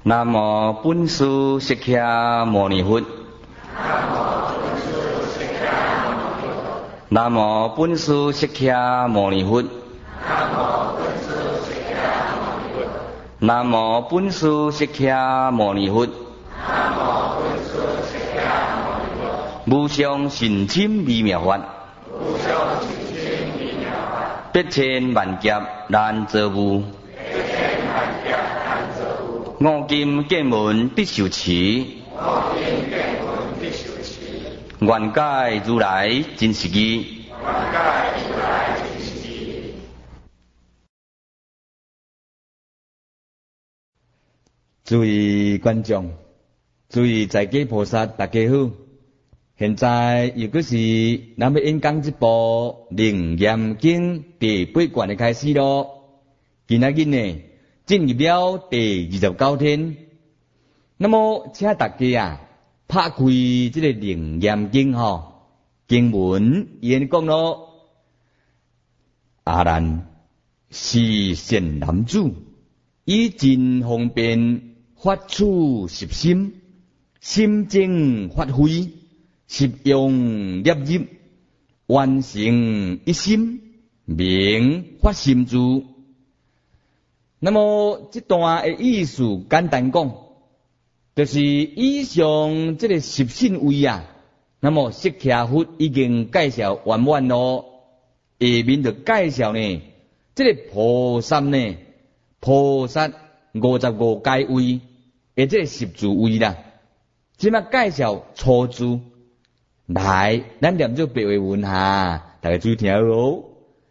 南无本师释迦牟尼佛。南无本师释迦牟尼佛。南无本师释迦牟尼佛。无上甚深微妙法，百千万劫难遭遇。五金见闻必受持，愿解如来真实义。诸位观众，诸位在家菩萨，大家好。现在又阁是咱要演讲这部《楞严经》第8卷的开始咯。今仔日呢，进入了第29天。那么，请大家拍开这个《楞严经》经文演讲咯。阿难，是善男子，以真方便发处实心，心正发挥。实用业入，完成一心，名发心住。那么这段的意思简单讲，就是以上这个十信位啊，那么释迦佛已经介绍完满咯。下面就介绍呢，这个菩萨呢，菩萨55阶位，而这个十住位啦，即马介绍初住。来，咱念做白话文哈，大家注意听哦。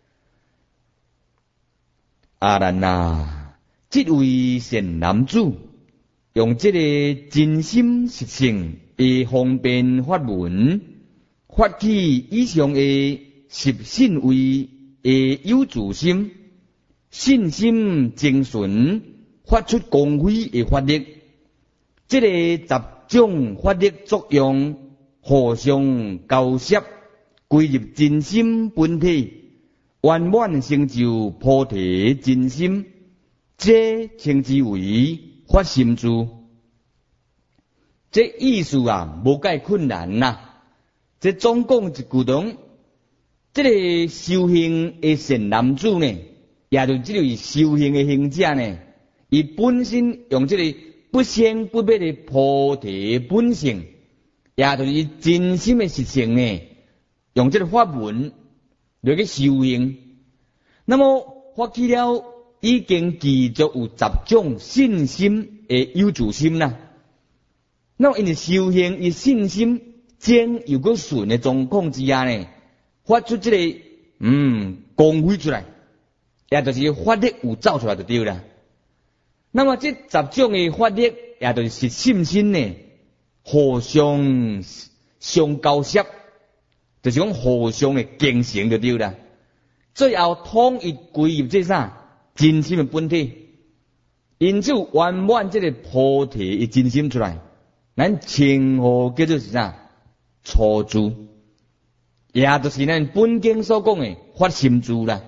阿难啊，这位善男子用这个真心实性的方便法门，发起以上的十信位的有自心、信心精纯，发出光辉的法力。这个十种法力作用。互相交摄，归入真心本体，圆满成就菩提真心，这称之为发心住。这意思啊，无介困难呐。这总共一句中，这个修行的善男子呢，也就这位修行的行者呢，伊本身用这个不生不灭的菩提本性。也就是真心的实性呢，用这个法门来去修行。那么发起了已经具足有10种信心的有自心啦。那么因为修行以信心正又个顺的状况之下呢，发出这个光辉出来，也就是法力有走出来就对了。那么这10种的法力，也就是信心呢。互相交摄，就是讲互相的形成就对了。最后统一归入这啥真心的本体，因此圆满这个菩提的真心出来，咱称呼叫做是啥初住，也就是咱本经所讲的发心住啦。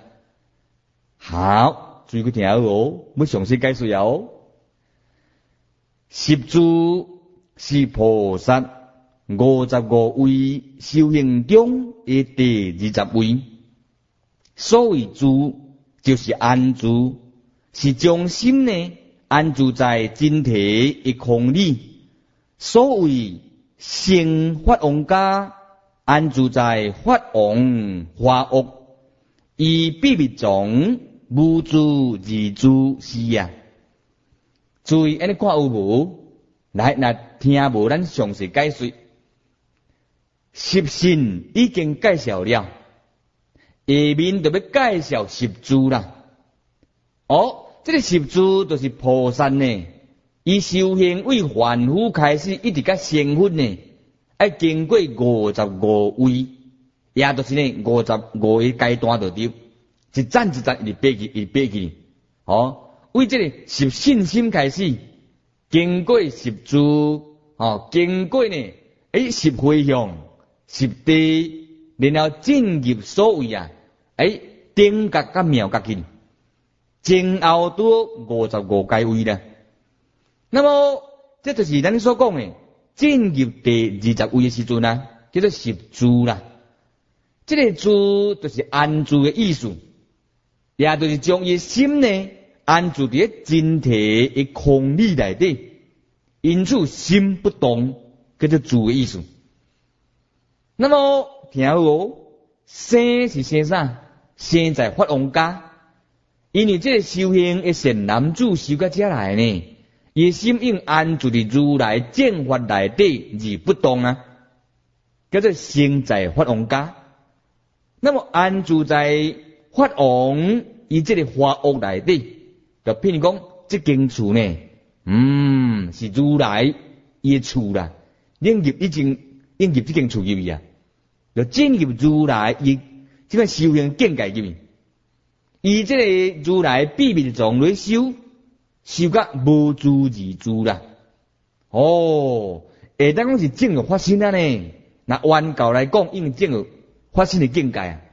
好，注意去听哦，要详细解说哦。十住。是菩萨55位修行中的第20位。所谓住，就是安住，是将心呢安住在真体的空理。所谓成法王家，安住在法王化屋，以秘密中无住而住是啊。注意，安尼看有无？来，那听无咱详细解说。十信已经介绍了，下面就要介绍十住啦。这个十住就是菩萨呢，以修行为凡夫开始，一直到成佛呢，要经过55位，也就是呢55个阶段就对，一站一站一爬去。为这个十信心开始。经过十住，经过呢，十回向、十地，然后进入所谓顶觉甲妙觉去，前后都55阶位啦。 那么这就是咱所讲的进入第20位的时阵啊，叫做十住啦。这个住就是安住的意思，也就是将伊心呢安住伫真体的空理内底，因此心不动，叫做住的意思。那么听好哦，生是生啥？生在法王家，因为这个修行的善男子修到这来呢，伊心应安住伫如来正法内底而不动啊，叫做生在法王家。那么安住在法王伊这个花屋内底，就譬如讲这间厝呢，是如来伊的厝啦，领入已经引入这间厝入去啊，就进入如来伊这个修行境界入去。以这个如来秘密藏来修到无住而住啦。下当讲是正有发心啊呢。那原教来讲，因为正有发心的境界啊。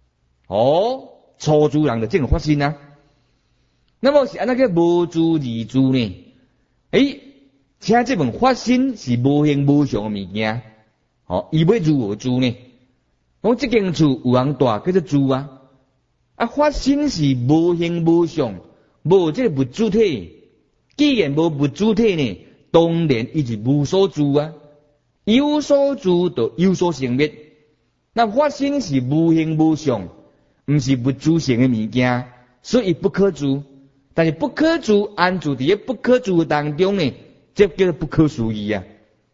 初住人就正有发心啊。那么是安那个无住而住呢？请这份发心是无形无相的物件。伊要如何住呢？讲这间厝有人住叫做住啊。发心是无形无相，无这个物主体。既然无物主体呢，当然伊是无所住啊。有所住就有所成灭。那发心是无形无相，不是物主性的物件，所以不可住。但是不可住，安住伫不可住当中呢，这叫做不可思议啊。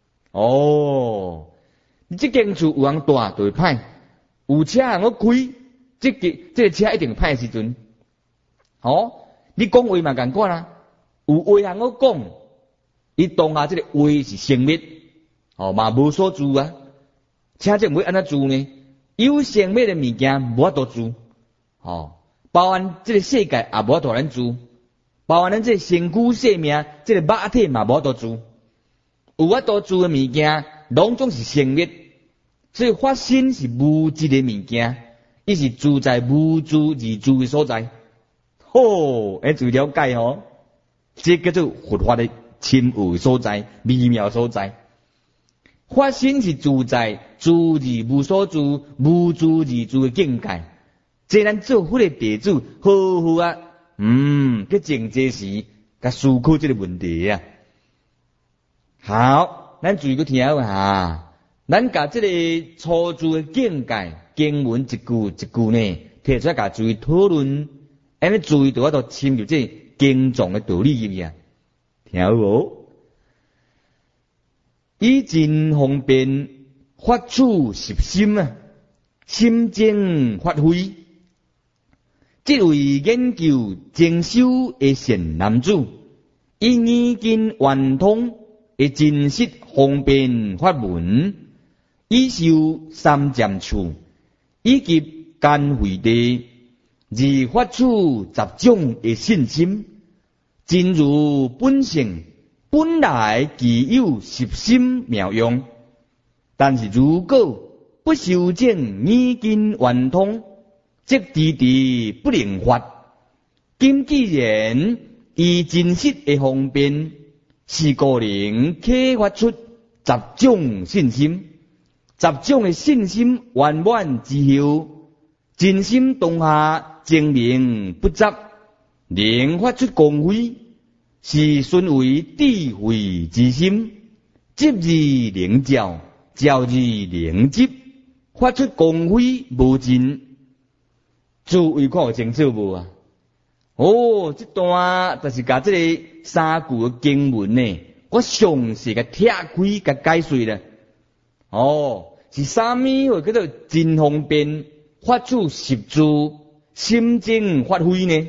你这间厝有人住就会歹，有车人开。这个车一定歹时阵，你讲话嘛共款啦，有话人讲，伊当下这个话是生灭，嘛无所住啊。车这唔会安怎住呢？有生灭的物件无法度住，包含这个世界也无法度咱住，包含咱这个身躯生命，这个肉体嘛无法度住，有法度住的物件，拢总是生灭，所以发心是无质的物件。伊是住在无住而住的所在，注意了解这叫做佛法的深奥所在、微妙所在。发心是住在住而无所住、无住而住的境界。这咱做佛的弟子，好好啊，去静坐时，甲思考这个问题啊。好，咱注意去听下，咱甲这个初住的境界。经文一句一句呢，提出来甲注意讨论，安尼注意到都深入这经藏的道理入面啊。听好无？以真方便发处实心啊，心正发挥。这位研究精修的善男子，以耳根圆通的真实方便法门，以修三禅处。以及干慧地而发出十种的信心，真如本性本来具有十心妙用，但是如果不修正耳根圆通，则迟迟不能发。今既然以真实的方便，是个人启发出十种信心。十种的信心圆满之后，真心当下精明不杂，能发出光辉，是顺为智慧之心，执而能照，照而能执，发出光辉无尽。诸位看有清楚无啊？这段就是甲这个三句的经文呢，我详细甲拆开甲解说了。是啥物叫做真方便发出十住心正发挥呢？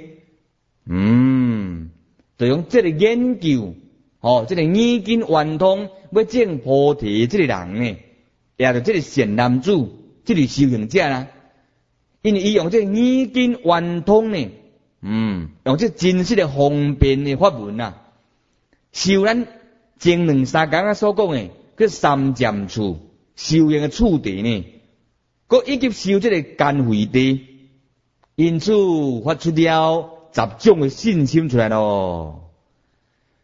就用这个研究，这个耳根圆通要证菩提这个人呢，也就这个善男子，这个修行者啦。因为伊用这个耳根圆通呢，用这真实的方便的法门啊，修咱前两三讲所讲的叫三禅处。修行的处地呢，佮以及修这个干慧地，因此发出了十种的信心出来咯。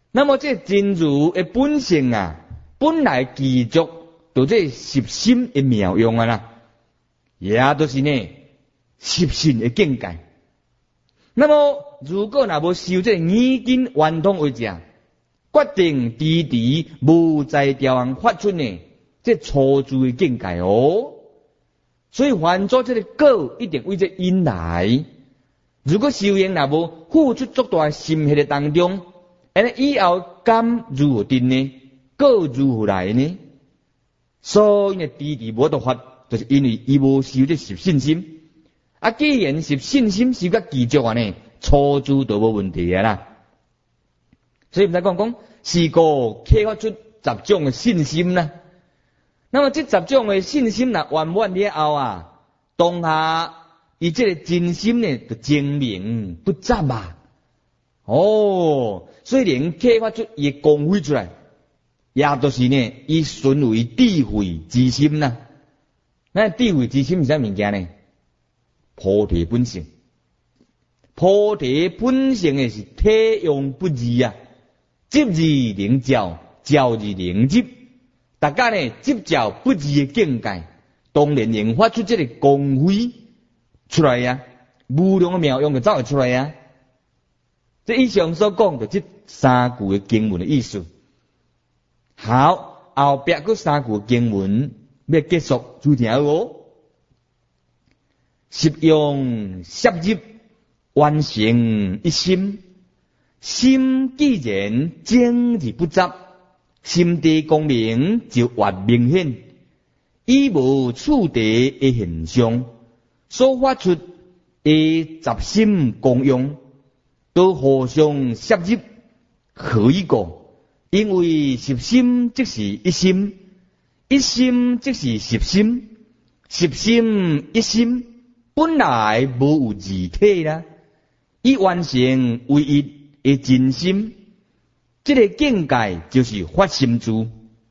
那么这真如的本性啊，本来具足就这十心的妙用啊啦，也都是呢十心的境界。那么如果若无修这耳根圆通为者，决定迟迟无在调行发出呢这初住的境界哦。所以凡做这个果，一定为这因来。如果修行若无付出足大心血的当中，安以后甘如何定呢？果如何来呢？所以呢，迟迟无得法，就是因为伊无修这是信心。啊，既然是信心修甲具足啊呢，初住都无问题啊啦。所以唔使讲是个启发出十种的信心啦。那么这十种的信心呐，圆满了后啊，当下伊这个真心呢，就精明不杂啊。哦，所以连启发出伊光辉出来，也就是呢，伊纯为智慧之心呐。那智慧之心是啥物件呢？菩提本性。菩提本性的是体用不二啊，执而能教，教而能执。大家呢执照不二的境界，当然能发出这个光辉出来呀，无量的妙用就走会出来呀。这以上所讲就这三句的经文的意思。好，后边嗰三句经文要结束注听哦。十用摄入完成一心，心既然精而不杂，心地光明就越明显，以无处地的现象，所发出的杂心功用，都互相摄入，可以讲，因为十心即是一心，一心即是十心，十心一心本来无有二体啦，以完成唯一的真心。这个境界就是发心住，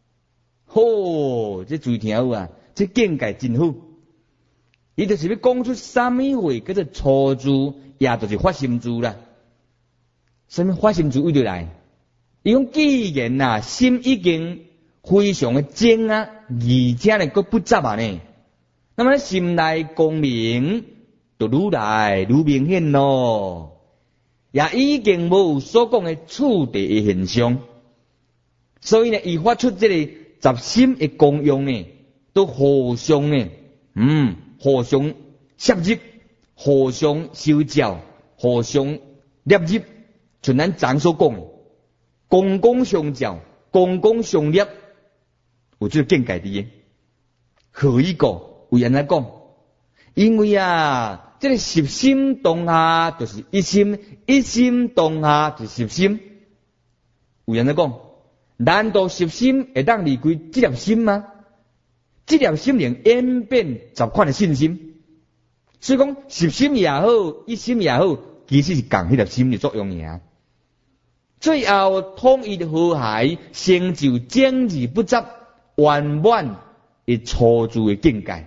这最听有啊！这境界真好，伊就是要讲出什么话叫做初住，也就是发心住啦。什么发心住为着来？伊讲既然啊，心已经非常的精啊，而且呢，佫不杂啊呢，那么心内光明就愈来愈明显咯。也已经无所讲的处地的现象，所以呢，伊发出这个杂心的功用呢，都互相呢，互相摄入，互相修教，互相摄入，像咱常所讲，公共相教，公共相摄，有这个境界的，可以讲，为安怎讲？因为啊。这个十心当下就是一心，一心当下就是十心。有人在讲，难道十心会当离开这粒心吗？这粒心能演变十款的信心。所以讲，十心也好，一心也好，其实是共迄粒心的作用尔。最后统一和谐，成就精而不杂、圆满的初住的境界。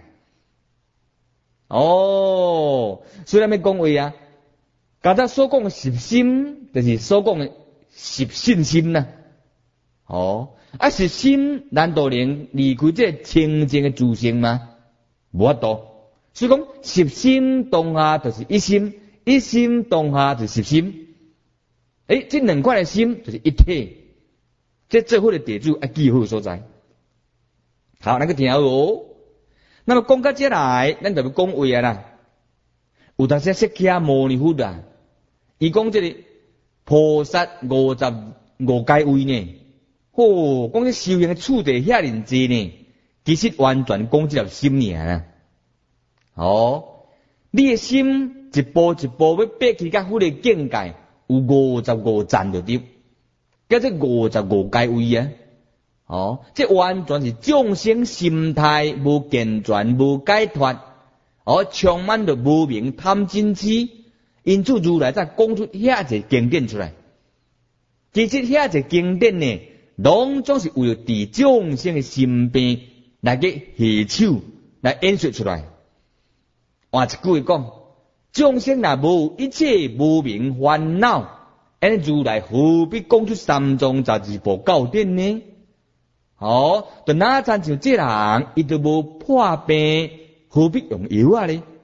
所以咱要讲话啊，刚才所讲的十心，就是所讲的十信心呐。十心难道能离开这清净的自性吗？无法度。所以讲十心当下就是一心，一心当下就是十心。这两块的心就是一体。这最好的地主要记好所在。好，那个听好哦。那么讲到这来，咱就要讲话啊啦。有当时释迦牟尼佛啊，伊讲这个菩萨55界位呢，讲这修行的处地遐尔济呢，其实完全讲这条心尔啊。你的心一步一步要爬起到迄个境界，有55层就对，叫做55界位啊。这完全是众生心态无健全、无解脱，充满着无明贪嗔痴，因此如来才讲出遐一个经典出来。其实遐一个经典呢，拢总是为了治众生的心病来去下手来演说出来。换一句话讲，众生若无一切无明烦恼， 安尼如来何必讲出三藏十二部教典呢？就哪参像这人，伊都无破病，何必用药啊呢？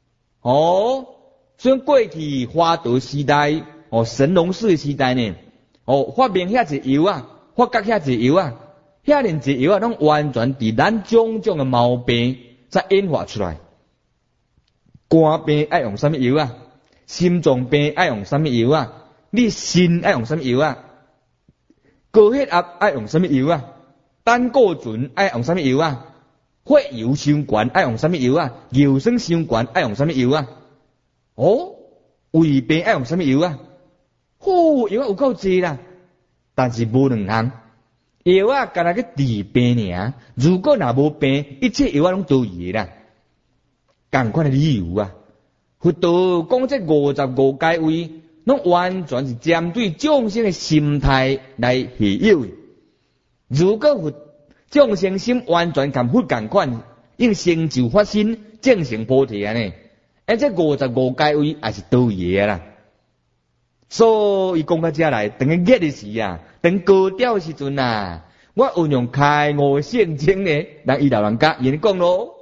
所以过去华佗时代，神农氏时代呢，发明遐一药啊，发觉遐一药啊，遐连一药啊，拢完全伫咱种种的毛病才演化出来。肝病爱用什么药啊？心脏病爱用什么药啊？你心爱用什么药啊？高血压爱用什么药啊？胆固醇爱用什么药啊？血油伤悬爱用什么药啊？尿酸伤悬爱用什么药啊？胃病爱用什么药啊？药有够济啦，但是无两项。药啊，干那个治病尔。如果若无病，一切药啊拢都伊啦。同款的理由啊，佛陀讲这55界位，拢完全是针对众生的心态来系有的。如果佛众生心完全同佛同款，应成就发心，正成菩提啊呢？这55界位也是倒伊的啦。所以讲到这来，等于热的时啊，等高调的时阵啊，我运用开悟圣经呢，让伊老人家言讲咯。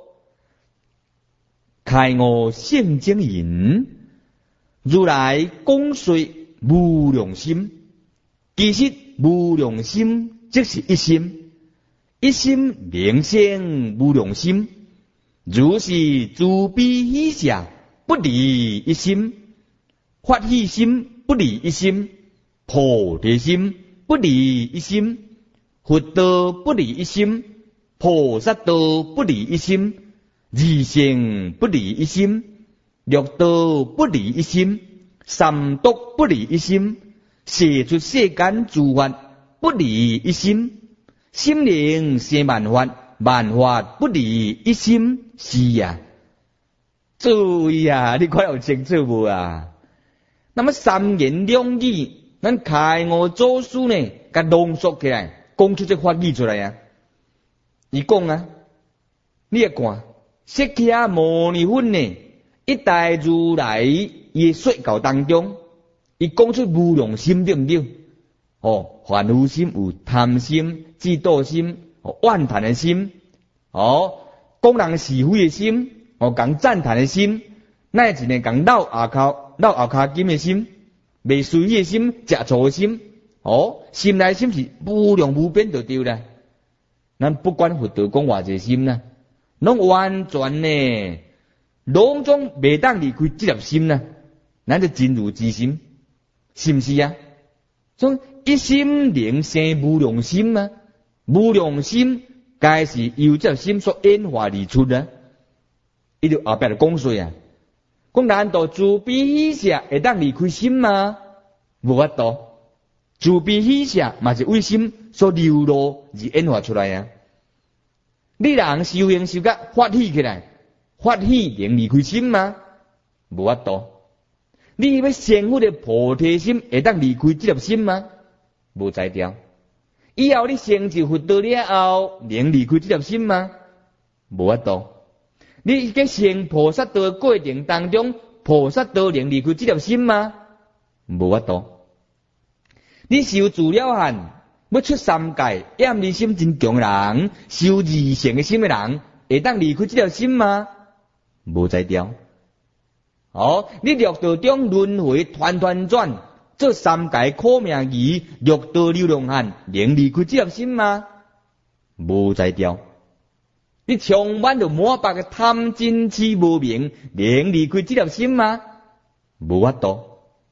开悟圣经言，如来讲说无量心，其实无量心即是一心，一心名生无量心，如是慈悲喜舍不离一心，发喜心不离一心，菩提心不离一心，佛道不离一心，菩萨道不离一心，二乘不离一心，六道不离一心，三毒不离一心，摄出世间诸法不离一心，心灵生万法，万法不离一心。是啊，注意啊，你看有清楚无啊？那么三言两语，咱开悟祖师呢，甲浓缩起来，讲出这法语出来啊。伊讲啊，你也看。释迦牟尼佛呢，一代如来伊说教当中，伊讲出无量心对不对？烦恼心有贪心、嫉妒心、怨叹的心，讲人是非的心，讲赞叹的心，乃至呢讲绕后脚金的心，未随意的心，食醋的心，心内心是无量无边就对啦。咱不管佛陀讲偌济心啦。拢完全呢，拢总未当离开这粒心呐，咱就真如之心，是不是啊？所以一心灵生无量心啊，无量心该是由这心所演化而出的。伊就后壁就讲说啊，讲难道慈悲喜舍会当离开心吗？无法度，慈悲喜舍嘛是为心所流露而演化出来啊。你人修行修甲发喜起来，发喜能离开心吗？无法度。你要成佛的菩提心会当离开这粒心吗？无才调。以后你成就佛道了后，能离开这粒心吗？无法度。你在成菩萨道的过程当中，菩萨道能离开这粒心吗？无法度。你修自了汉。要出三界，厌离心真强人，修二乘的心的人，会当离开这条心吗？无才调。你六道中轮回团团转，做三界苦命鱼，六道流浪汉，能离开这条心吗？无才调。你充满着满腹的贪嗔痴无明，能离开这条心吗？无法度。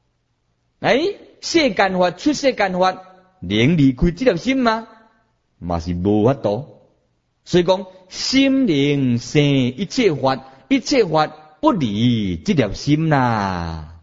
世间法出世间法。能离开这条心吗？嘛是无法度。所以讲，心灵生一切法，一切法不离这条心啦。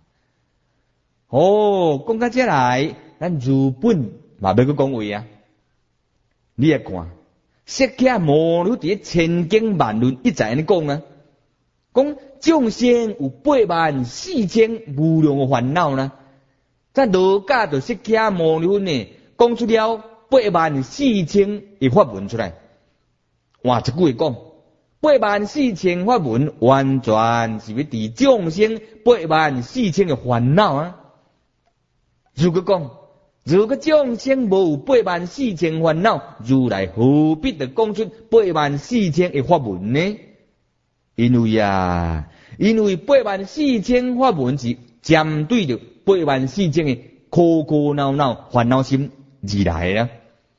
讲到这来，咱如本嘛要去讲话啊。你也看，释迦牟尼伫千经万论一再安尼讲啊，讲众生有84000无量的烦恼呢。在罗家就释迦牟尼佛呢。讲出了84000的法文出来，换一句话讲，84000法文完全是要治众生84000的烦恼啊！ 如果讲，如果众生无有84000烦恼，如来何必得讲出84000的法门呢？因为84000法门是针对着84000的苦苦恼恼烦恼心而来啦。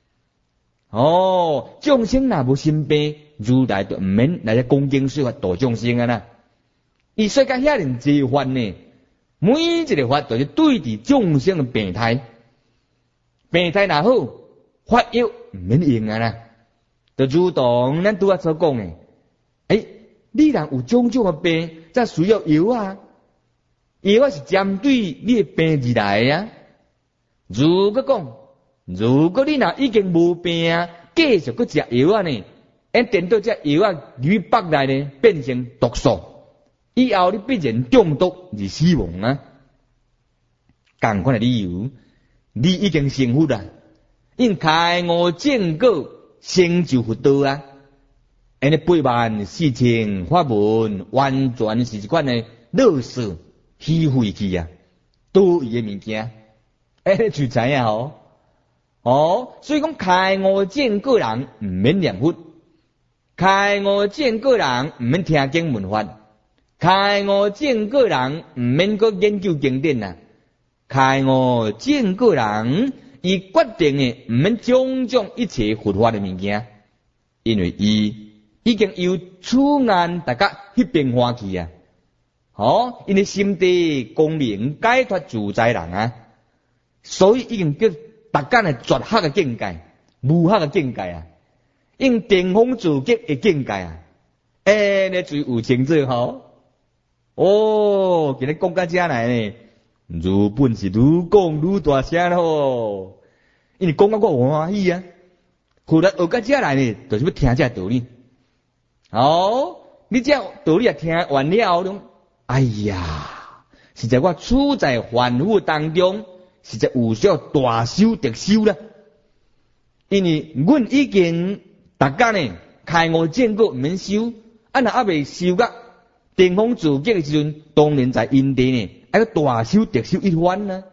众生若无心病，如来就毋免来讲经说法度众生啊啦。伊说甲遐尼济法呢，每一个法都是对治众生的病态。病态若好，法药毋免用啊啦。就如同咱拄仔所讲的，你若有种种的病，则需要药啊。药是针对你的病而来啊。如果你若已经无病，继续去食药啊呢，等到这药啊入腹内呢，变成毒素，以后你必然中毒而死亡啊。同款的理由，你已经成佛啦，因开悟正果，成就佛道啊。84000法门，完全是一款的乐事虚废去啊，多余的物件，就知影所以讲开悟正果人毋免念佛，开悟正果人毋免听经闻法，开悟正果人毋免搁研究经典啊，开悟正果人伊决定的毋免种种一切佛法的物件，因为伊已经由此眼大家迄边欢去啊！因为心地光明解脱自在人啊，所以已经叫大家的绝学的境界、无学的境界啊，用顶峰自极的境界啊，你最有成就今日讲到这来呢，如本是愈讲愈大声咯，因为讲到我欢喜啊，后来学到这来呢，就是要听这道理。你这道理也听完了咯，实在我处在凡夫当中，实在有需要大修特修啦。因为阮已经大家呢开悟正果毋免修，若还未修到顶峰自极的时阵，当然在因地呢，要大修特修一番啦。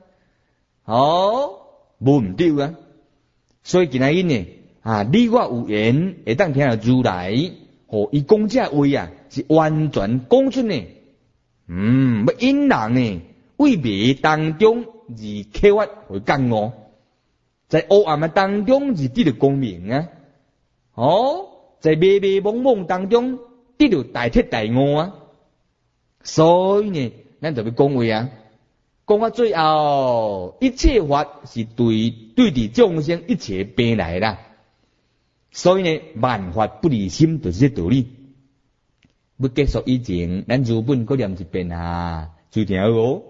无毋对啊。所以今仔日呢，你我有缘会当听到如来，伊讲这话啊，是完全讲出呢，要引人呢，为迷当中而启发为觉悟，在黑暗的当中而得到光明啊！在迷迷惘惘当中得到大彻大悟啊！所以呢，咱就要讲话啊，讲到最后，一切法是对治众生一切病来啦。所以呢，万法不离心，就是这道理。要结束以前，咱如本搁念一遍注定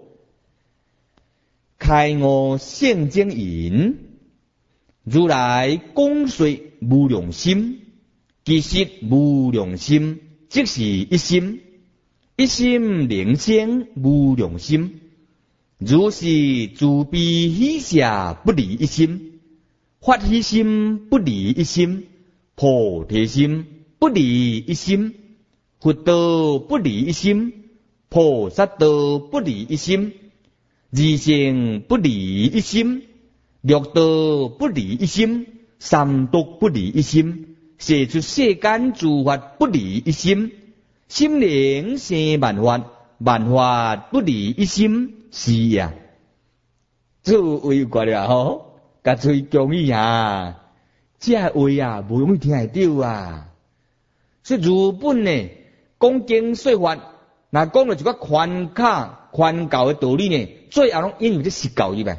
开悟圣经言，如来讲说无量心，其实无量心即是一心，一心灵生无量心。如是慈悲喜舍不离一心，法喜心不离一心，菩提心不离一心，佛道不离一心，菩萨道不离一心，二乘不离一心，六道不离一心，三毒不离一心，写出世间诸法不离一心，心灵生万法，万法不离一心。是啊，这话有怪了甲嘴讲伊这话无容易听会到啊。所以如本呢，讲经说法，若讲了一个宽教的道理呢，最后拢因为这实教入来。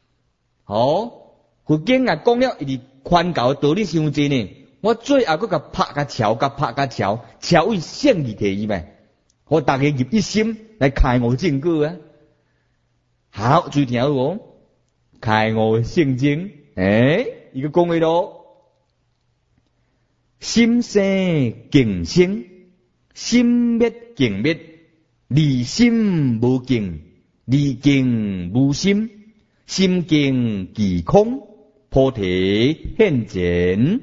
佛经讲了伊宽教的道理伤济呢，我最后佮拍甲桥为圣义摕入来，互大家入一心来开悟正果啊。好，注意听开悟圣经，伊个讲话咯，心生敬生，心灭敬灭，离心无敬，离敬无心，心敬即空，菩提现前。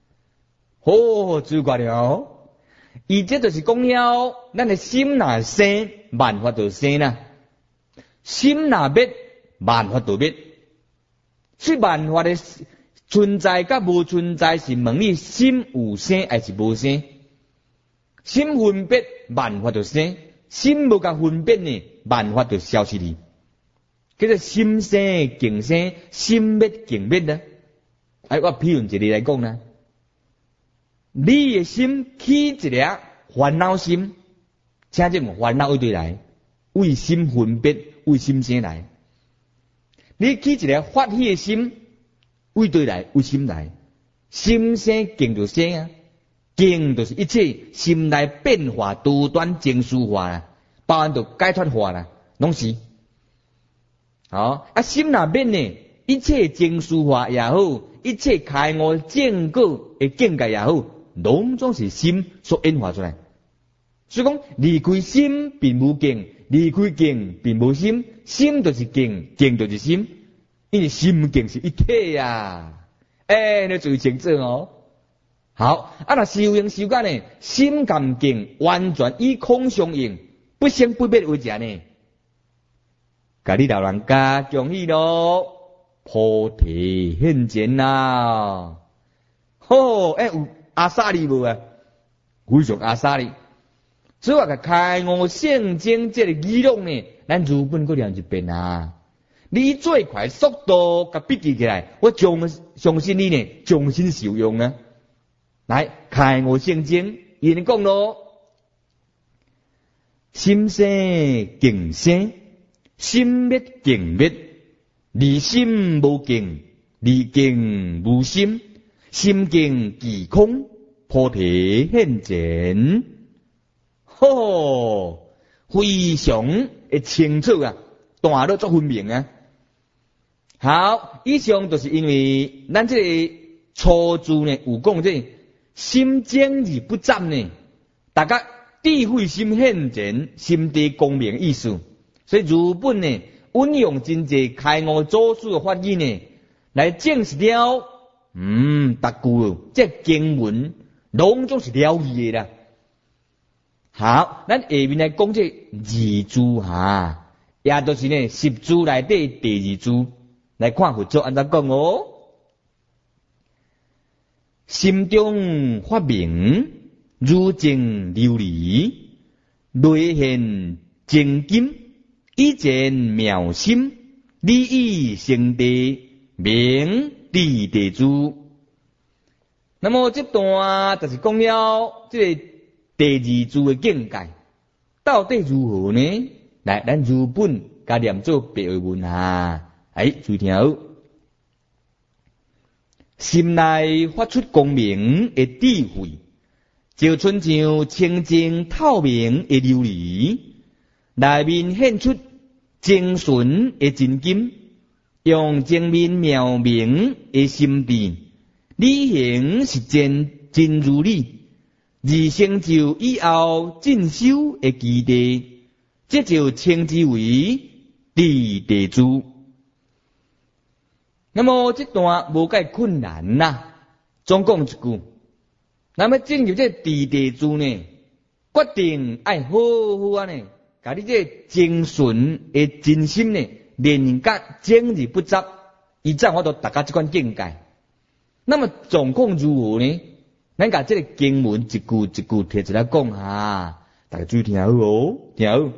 注意了，伊这就是讲了，咱的心若生，万法就生啦。心若灭， 万法都灭。所以万法的存在甲无存在是问你心有生还是无生。心分别，万法就生；心无甲分别呢，万法就消失哩。叫做心生境生，心灭境灭呢。我譬如一例来讲呢，你的心起一个烦恼心，请这烦恼一对来，为心分别，为心生来。你起一个发喜的心，为对来，为心来。心生境就生啊。境就是一切心内变化、多端情绪化啦，包含到解脱化啦，拢是。心若变呢，一切情绪化也好，一切开悟正果的境界也好，拢总是心所演化出来。所以讲，离开心并无境，离开境并无心，心就是境，境就是心，因为心境是一体呀。你注意清楚哦。好，若修行修到呢，心甘境完全以空相应，不生不灭为者呢，甲你老人家恭喜咯，菩提现前啦！有阿萨利无啊？非常阿萨利。所以我甲开悟圣经这个语录呢，咱如本搁念一遍啊！你最快速度甲笔记起来，我相信你呢，终身受用啊！来，开悟圣经，伊尼讲咯，心生境生，心灭境灭，离心无境，离境无心，心境即空，菩提现前。非常的清楚啊，大到足分明啊。好，以上就是因为咱这个初字呢，有讲这心坚而不杂呢，大家智慧心现前，心地光明意思。所以日本呢，运用真济开悟祖师的法语呢，来证实了，达句这经文拢总是了义的啦。好，咱下面来讲这二字哈，也就是呢十字内底第二字，来看佛祖安怎讲哦。心中发明，如镜琉璃，内现精金，以见妙心，理以成地，明地地字。那么这段就是讲了这个第二字的境界，到底如何呢？来，咱日本加念做白话文啊！注意听好。心内发出光明的智慧，就亲像清净透明的琉璃，内面现出精纯的真金，用精明妙明的心地，理行实践真如理，而成就以后进修的基地，这就称之为地地字。那么这段无介困难呐，总讲一句，那么进入这地地字呢，决定爱好好啊呢，把你这精纯的真心呢，练甲精而不杂，以这样我都达到这款境界。那么总讲如何呢？咱把这个经文一句一句摕出来讲啊，大家注意听好哦，听好。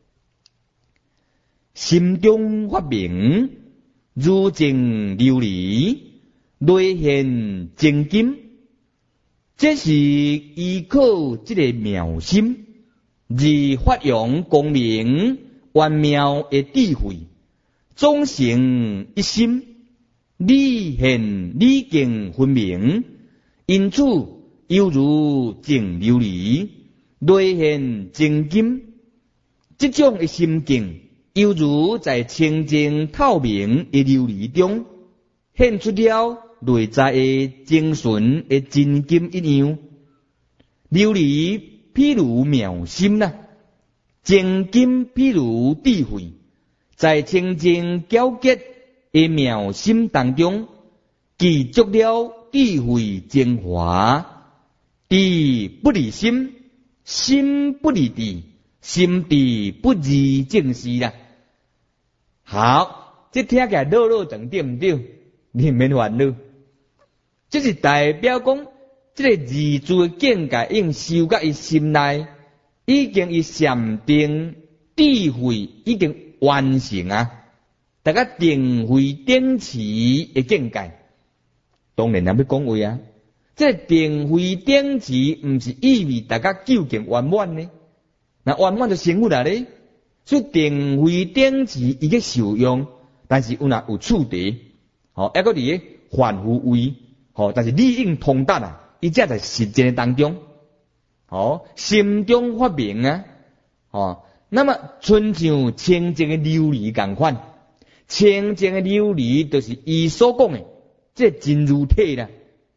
心中发明，如镜琉璃，内现精金，这是依靠这个妙心，而发扬光明玄妙的智慧，总成一心，理现理境分明，因此犹如镜琉璃，内现精金，这种的心境。犹如在清净透明的琉璃中，显出了内在的精纯的真金一样。琉璃譬如妙心呐，真金譬如智慧，在清净皎洁的妙心当中，记足了智慧精华。智不离心，心不离智，心智不离正视啦。好， 这听起来落落长对毋对？你免烦恼，这是代表讲，这个自主的境界已经修到伊心内，已经伊禅定智慧已经完成啊！大家定慧顶持的境界，当然也要讲话啊。这定慧顶持毋是意味大家究竟圆满呢？那圆满就成佛啦咧。所以定慧顶持伊个受用，但是有处地，一个伫个凡夫位，但是理应通达啊，伊才在实践当中，心中发明啊，那么亲像清净的琉璃共款，清净的琉璃就是伊所讲的，这真如体啦，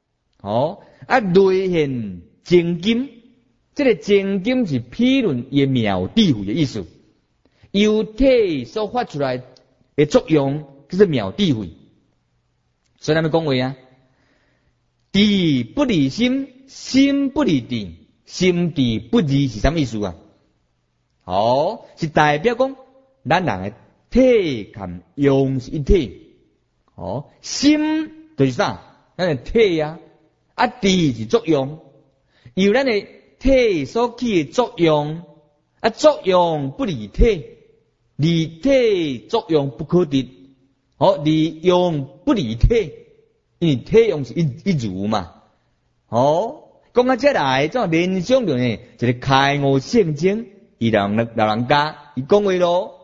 内现真金，这个真金是批论伊妙智慧的意思。由体所发出来的作用，就是妙智慧。所以咱们讲话啊，智不离心，心不离智，心智不离是什么意思啊？是代表讲咱人的体跟用是一体。心就是啥？咱的体啊，智是作用，由咱的体所起的作用，作用不离体。离体作用不可得，离用不离体，因为体用是一如嘛。讲到这来，怎联想到呢？一个开悟圣经，老人家伊讲话咯，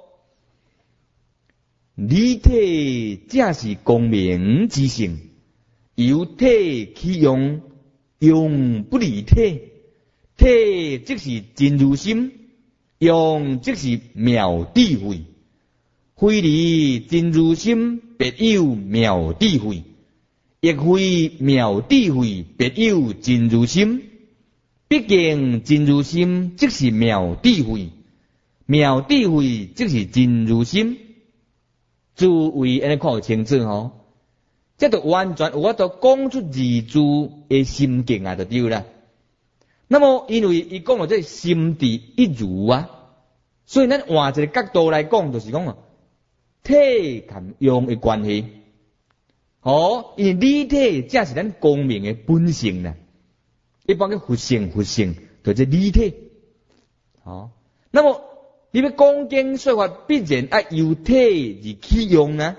离体正是光明之性，由体起用，用不离体，体即是真如心。用即是妙智慧，非离真如心，别有妙智慧；亦非妙智慧，别有真如心。毕竟真如心即是妙智慧，妙智慧即是真如心。诸位安尼看有清楚吼，这就完全有法度讲出自主的心境啊，就对啦。那么，因为伊讲到这心智一如啊，所以咱换一个角度来讲，就是讲体跟用的关系。因为理体才是咱光明的本性啦。一般嘅佛性，就是理体。那么你要讲经说法，必然要由体而起用啊。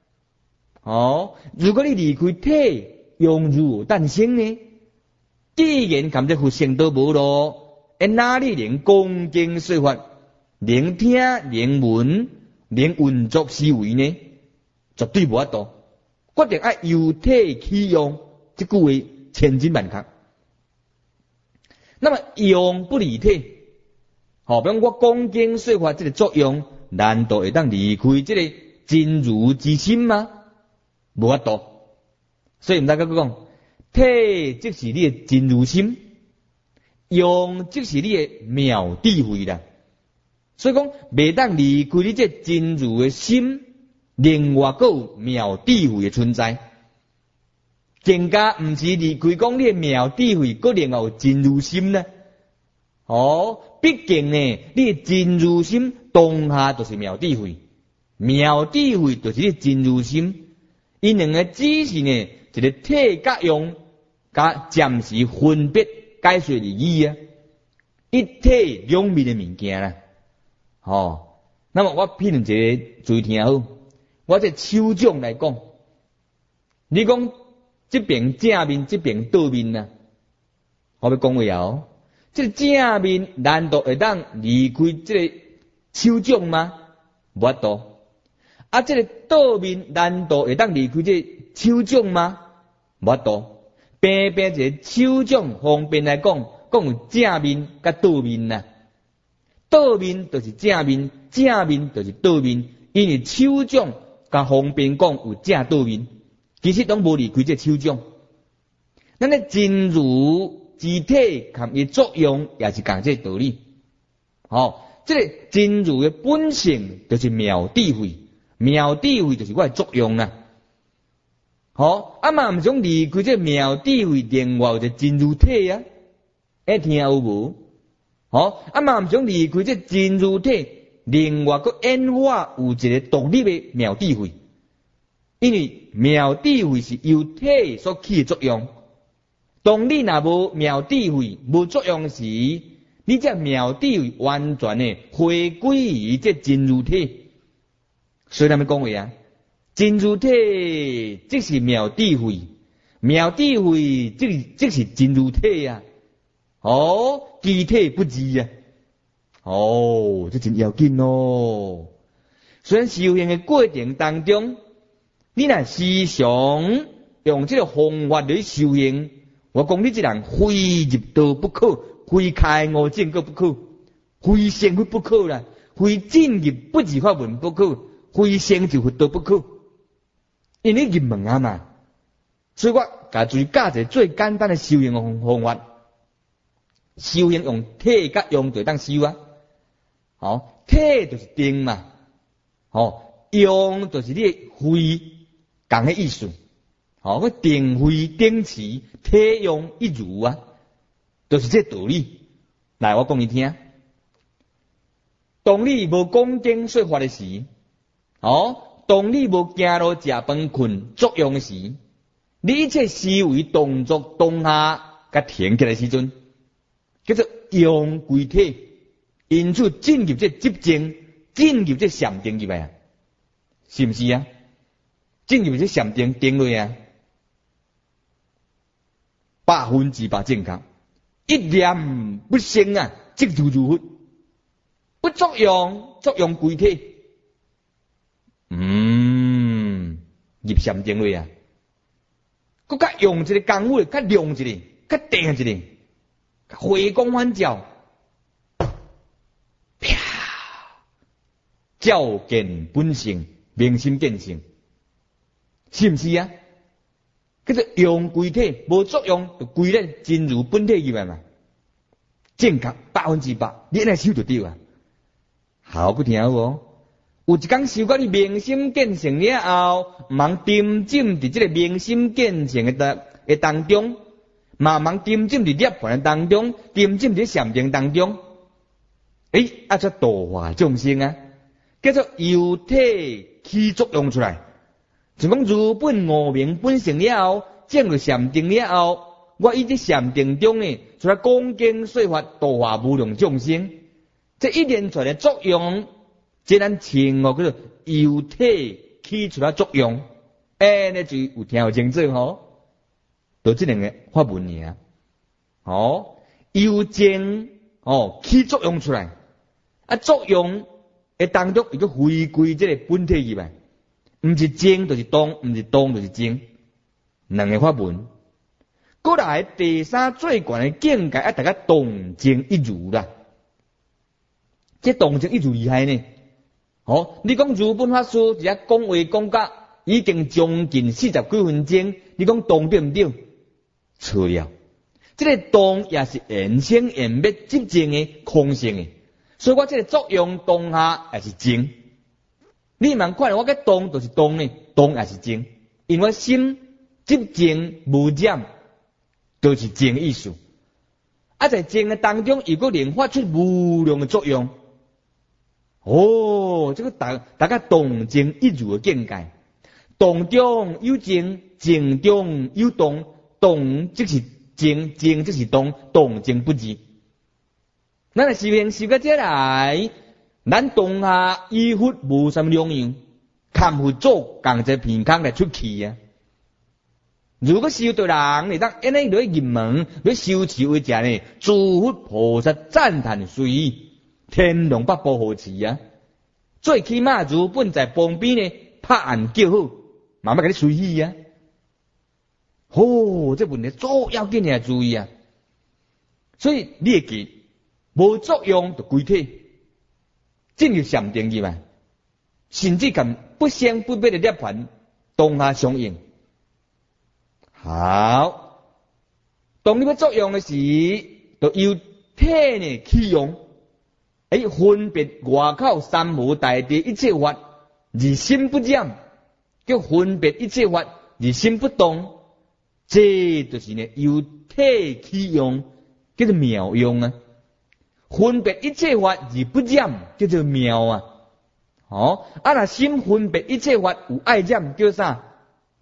如果你离开体，用如诞生呢？既然含这佛性都无咯，哪里能讲经说法，能听能闻能运作思维呢？绝对无法度。决定要由体起用，这句话千真万确。那么用不离体，比如我讲经说法这个作用，难道会当离开这个真如之心吗？无法度。所以唔大家讲。体即是你的真如心，用即是你的妙智慧啦。所以讲，袂当离开你这真如的心，另外还有妙智慧的存在。更加唔是离开讲你的妙智慧，还另外有真如心呢。毕竟呢，你的真如心当下就是妙智慧，妙智慧就是你真如心。因两个只是呢，一个体甲用。甲暂时分别解说而已啊，一体两面的物件啦。那么我譬如一个注意听好，我这手掌来讲，你讲这边正面，这边倒面啊，我要讲话哦。这正面难道会当离开这个手掌吗？无法度。这个倒面难道会当离开这手掌吗？无法度。平平一个手掌方便来讲，讲有正面甲倒面呐。倒面就是正面，正面就是倒面，因为手掌甲方便讲有正倒面，其实拢无离开这手掌。咱咧真如之体含伊作用，也是讲这道理。这个真如的本性就是妙智慧，妙智慧就是我的作用啦。嘛唔想离开这妙智慧，另外有一个真如体啊，听有无？嘛唔想离开这真如体，另外个演化有一个独立的妙智慧， 因为妙智慧是由体所起的作用。当你若无妙智慧无作用时，你这妙智慧完全的回归于这真如体。所以咱们讲话啊，真如体即是妙智慧，妙智慧即是真如体啊。机体不二啊。这真要紧哦。虽然修行的过程当中，你若时常用这个方法来修行，我讲你这人非入道不可，非开悟正果不可，非成佛不可啦，非进入不二法门不可，非成就佛道不可。因为入门啊嘛，所以我甲注意教一个最简单的修行的方法。修行用体甲用就当修啊。体就是定嘛。用就是你慧讲的意思。我定慧定持，体用一如啊，就是这道理。来，我讲你听。当你无讲经说法的时，当你无行路食饭困作用的时，你一切思维动作当下甲停起来时阵，叫做用归体，因此进入这寂静，进入这禅定入来啊，是不是啊？进入这禅定定落啊，100%正确，一念不生啊，即如如佛，不作用，作用归体，入禅定落啊，佮较用一个功夫，较量一个，较定一个。回光返照，啪，照见本性，明心见性，是不是啊？叫做用归体，无作用就归咧真如本体入来嘛，正确100%，你安尼修就对啊。好，不听哦。有一天修到你明心见性了后，茫沉浸伫这个明心见性的当中。慢慢沉浸伫涅槃当中，沉浸伫禅定当中，这度化众生啊，叫做由体起作用出来。就讲如本无明本性了后，进入禅定了后，我以这禅定中呢，出来讲经说法，度化无量众生。这一连串的作用，即咱称叫做由体起出来作用，那就有听有清楚吼。就这两个法门尔，由静起作用出来，作用会当中一个回归这个本体入来，唔是静就是动，唔是动就是静，两个法门。过来第三最悬的境界，大家动静一如啦。这动静一如厉害呢。你讲如本法师一下讲话讲甲已经将近40几分钟，你讲动对唔对？错了，这个动也是缘生缘灭寂静的空性的，所以我这个作用当下也是静。你慢看我个动就是动呢，动也是静，因为心寂静无染，就是静意思。在静的当中，如果能发出无量的作用，这个大家动静一如的境界，动中有静，静中有动。动即是静，静即是动，动静不二。咱来修行修到这来，咱当下依佛无什么两样，看佛做共一片空来出去啊。如果修对人，你当安尼来入门，来修持为者呢，诸佛菩萨赞叹随意，天龙八部护持啊。最起码如本在旁边呢，拍案叫好，慢慢给你随意啊。这问题最要紧的注意啊！所以你会记，无作用就归体，进入禅定入来，甚至跟不生不灭的涅槃当下相应。好，当你要作用的时，就由体呢起用，分别外口三无大地一切法，而心不染，叫分别一切法而心不动。这就是呢，由体起用，叫做妙用啊。分别一切法而不染，叫做妙啊。若心分别一切法有爱染，叫啥？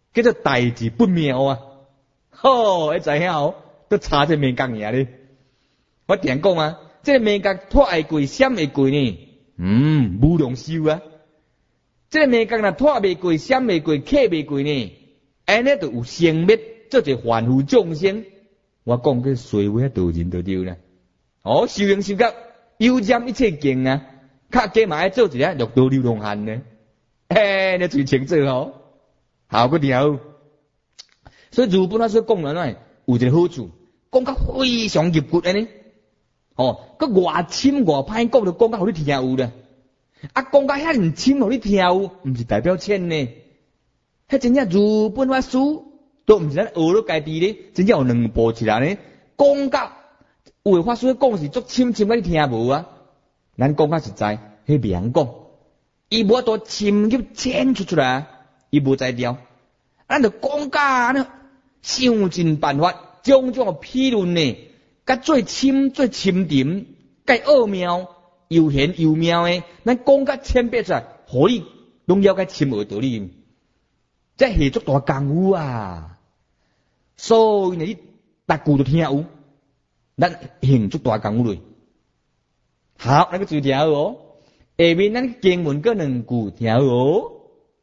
叫做代志不妙啊！吼，你知影哦，都查这面讲嘢咧。我定讲啊，这个面讲拖会过，闪会过呢？无良修啊！这个面讲若拖未过，闪未过，客未过呢？安尼就有生灭，做一凡夫众生。我讲个衰话道人就对啦。哦，修行修到有占一切境啊，较加嘛爱做一下六道流浪汉呢。你最清楚哦。好个条。所以如本来所讲的呢，有一个好处，讲较非常入骨安尼。个外深外歹讲就讲较互你听有啦。啊，讲较遐深互你听有，毋是代表浅呢。迄真正如本法师都毋是咱学了家己咧，真正有两步起来呢。讲到有的法师讲是足深深，你听无啊？咱讲较实在，迄袂讲，伊无多深入浅出来，伊无才调。咱就讲甲安尼，想尽办法，种种批论呢，甲最深最深沉，甲奥妙又玄又妙诶，咱讲甲浅白出来，互你拢了解深奥道理。这下足大功夫啊！所以呢，你逐句都听有，咱行足大功夫嘞。好，那个就听哦。下面咱经文个两句听哦。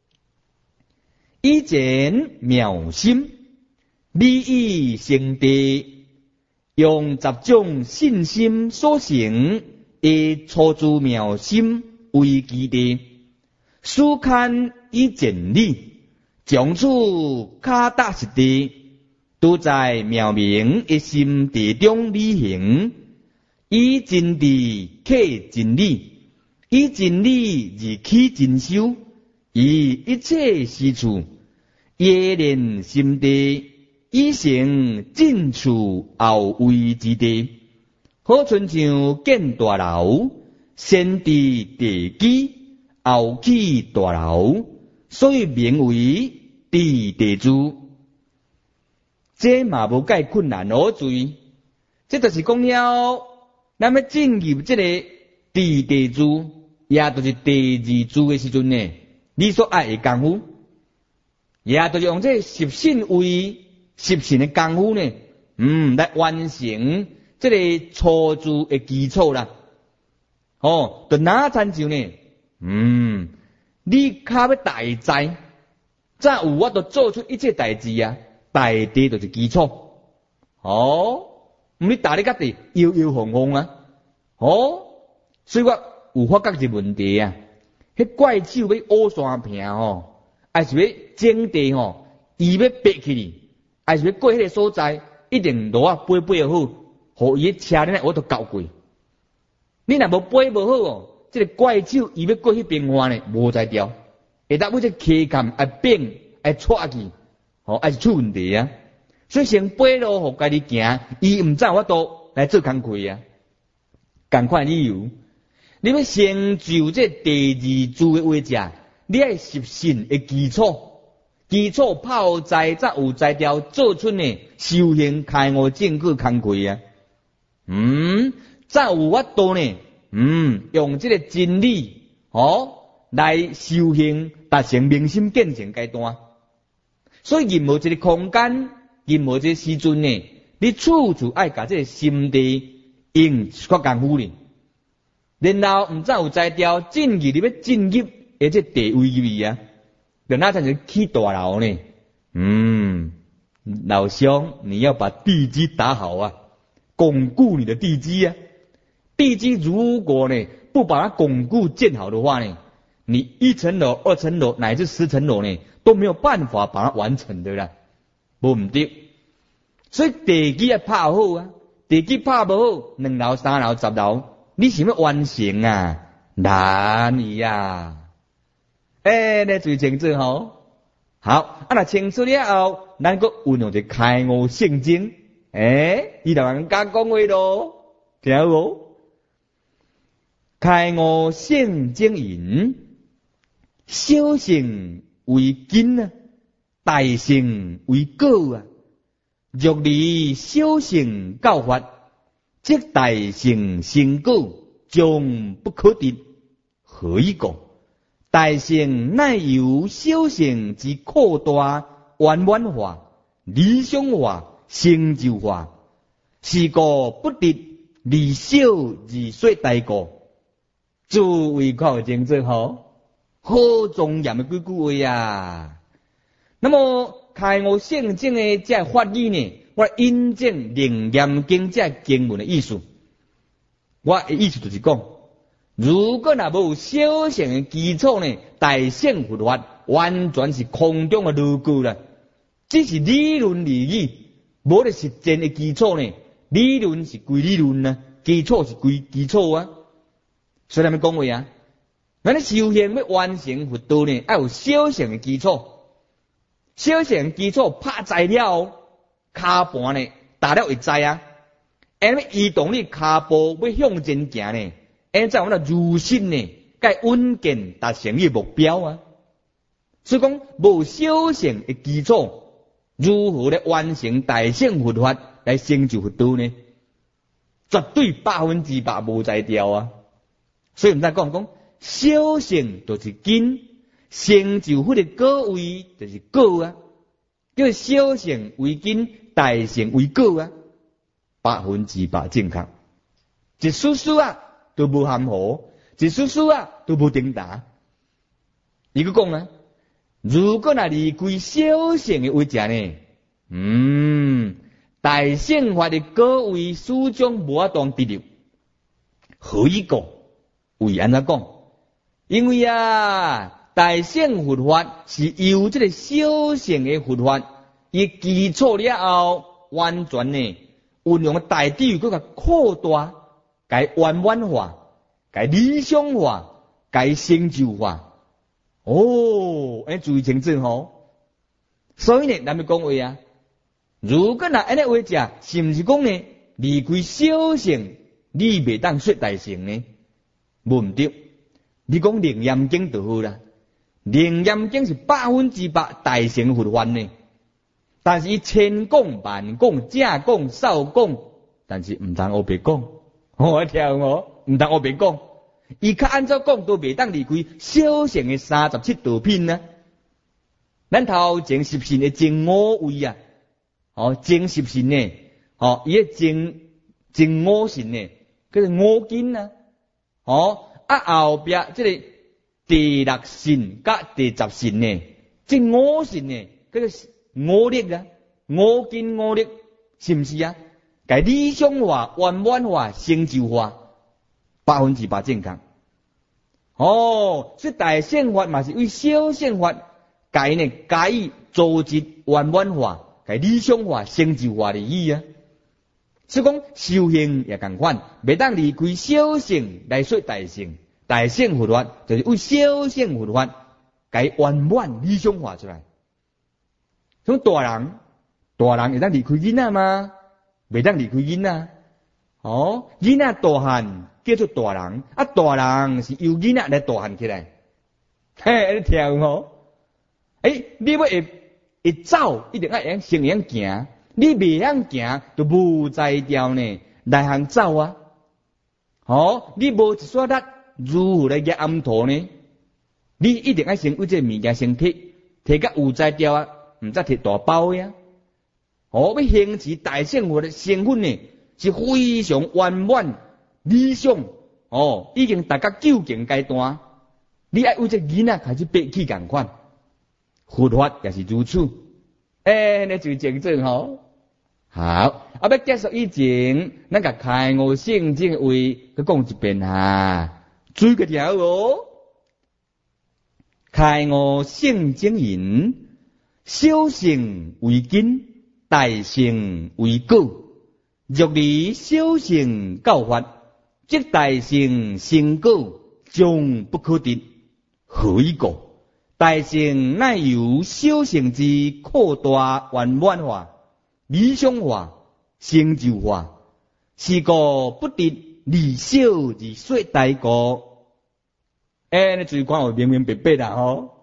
以前妙心，理以成地，用十种信心所成，以初诸妙心为基地，书刊以简理。将处卡踏实地，都在妙明一心地中履行，以真谛克真理，以真理而起真修，以一切事处耶练心地，以成尽处后位之地。好亲像建大楼，先伫地基，后起大楼，所以名为地主。这嘛无介困难何罪？这就是讲了，咱要进入这个地主，也就是第二主的时阵呢，你所爱的功夫，也就是用这十信为十信的功夫呢，来完成这个初住的基础啦。就哪参照呢？你卡要大灾。再有我都做出一切代志啊，大地就是基础。你大力甲地摇摇晃晃啊。所以我有发觉一个问题啊，迄怪手要乌山坪还是要整地伊要爬起哩，还是要过迄个所在，一定路啊飞好，互伊车呢我都交过。你若无飞无好这个怪手伊要过迄边岸呢，无才调。会当要这溪坎爱变爱错去，还是出问题啊！所以先背路互家己行，伊毋知我都来做工课啊。共款理由，你要成就这第二主的位置，你爱十信的基础，基础泡在才有才调做出呢修行开悟正果工课啊。才有法度呢，用这个真理来修行，达成明心见性阶段。所以任何一个空间，任何一个时阵呢，你处处爱甲这个心地用出功夫哩。然后毋知有才调进入，你要进入而且地位里啊，就那才是起大楼呢。老兄，你要把地基打好啊，巩固你的地基啊。地基如果呢不把它巩固建好的话呢，你1层楼、2层楼乃至10层楼呢，都没有办法把它完成的啦，无唔对。所以地基要拍好啊，地基拍不好，2楼、3楼、10楼，你想要完成啊，难以啊。你最清楚吼。好，若清楚了后，咱个运用一开悟圣经，伊就人家讲话咯，听有无？开悟圣经言。小乘为根啊，大乘为果啊。若离小乘教法，即大乘成果将不可得。何以讲？大乘乃由小乘之扩大圆满化、理想化、成就化，是故不得利小而说大过，诸位看清楚好，好庄严的几句话啊！那么开悟圣经的这法语呢，我印证楞严经这经文的意思。我的意思就是讲，如果若无小乘的基础呢，大乘佛法完全是空中的逻辑啦，只是理论而已，无咧实践的基础呢。理论是归理论啊，基础是归基础啊。所以咱们讲话啊，咱咧修行要完成佛道呢，要有小乘的基础。小乘基础拍在了，骹盘呢打了会知啊。因为移动你骹步要向前行呢，因在我们如心呢，该稳健达成你目标啊。所以讲无小乘的基础，如何来完成大乘佛法来成就佛道呢？绝对100%无在调啊！所以唔知讲小乘就是根，成就佛的果位就是果啊。叫小乘为根，大乘为果啊，100%正确。一丝丝啊都无含糊，一丝丝啊都无颠倒。伊个讲啊，如果若离开小乘的位置呢，大乘法的果位始终无法当得到。何以讲？为安怎讲？因为啊，大乘佛法是由这个小乘的佛法伊基础了后，完全呢运用大智慧个扩大，该圆满化，该理想化，该成就化。哦，注意清楚吼。所以呢，咱们讲话啊，如果若安尼话食，是毋是讲呢离开小乘，你袂当说大乘呢？无毋对，你讲楞严经就好啦。楞严经是100%大乘佛法呢，但是伊千讲万讲，正讲少讲，但是毋通黑白讲。我听我毋通黑白讲，伊较按照讲都袂当离开小乘的37道品啊。咱头前十信的前5位啊，前十信呢，伊个前5信呢，叫做5根啊，后壁这个第6信甲第10信呢，这5信呢，叫做5力啊，5根5力，是毋是啊？该理想化、圆满化、成就化，100%正确。所以大乘法嘛是为小乘法。该呢，加以组织圆满化，该理想化、成就化的意啊。所以讲修行也共款，袂当离开小乘来说大乘。大乘佛法就是为小乘佛法该圆满理想化出来。像大人会当离开囡仔吗？袂当离开囡仔。囡仔大汉叫做大人，大人是由囡仔来大汉起来。嘿，你听吼？你要会走，一定要用成样行。你袂晓行，就无在调呢。来行走啊！你无一撮力，如何来夹暗头呢？你一定要先为这物件先摕甲有在调啊，毋则摕大包呀。要行持大乘佛的身份呢，是非常圆满理想。已经达到究竟阶段，你爱为这囡仔开始爬起共款。佛法也是如此，你就清楚吼。好，要结束以前，咱甲开悟圣经的话，佮讲一遍哈。注意个条哦，开悟圣经言：小乘为根，大乘为果。若离小乘教法，即大乘成果将不可得。何以故？大乘乃由小乘之扩大圆满化、理想化、成就化，是故不得利小而说大过。你注意看有明明白白啦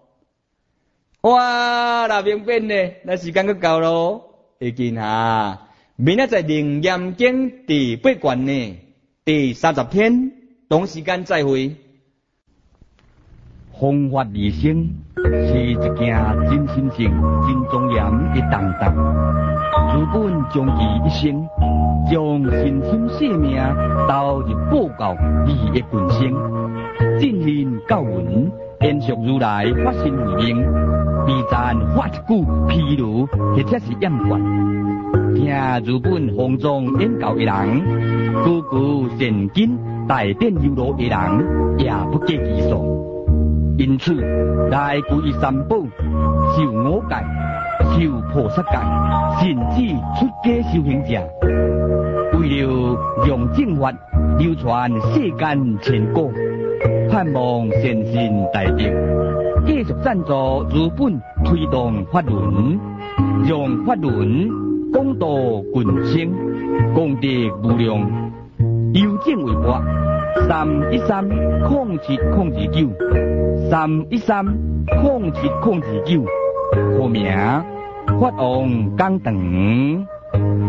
哇，那明白呢？那时间ก็到咯，会见哈。明仔载楞严经第8卷呢，第30天，同时间再会。 弘法利生是一件真神圣、真庄严的动作。日本将其一生，将身心性命投入报教义的群生，进行教文，延续如来法身慧命，未赞发一句披露，或者是掩冠。听日本方丈演教的人，句句善经大典犹如的人，也不计其数。因此，来皈依三宝、受五戒、受菩萨戒，甚至出家修行者，为了让正法流传世间千古，盼望善信大德继续赞助日本推动法轮，让法轮广度群生，功德无量。邮政微博3130709，3130709，户名法王讲堂。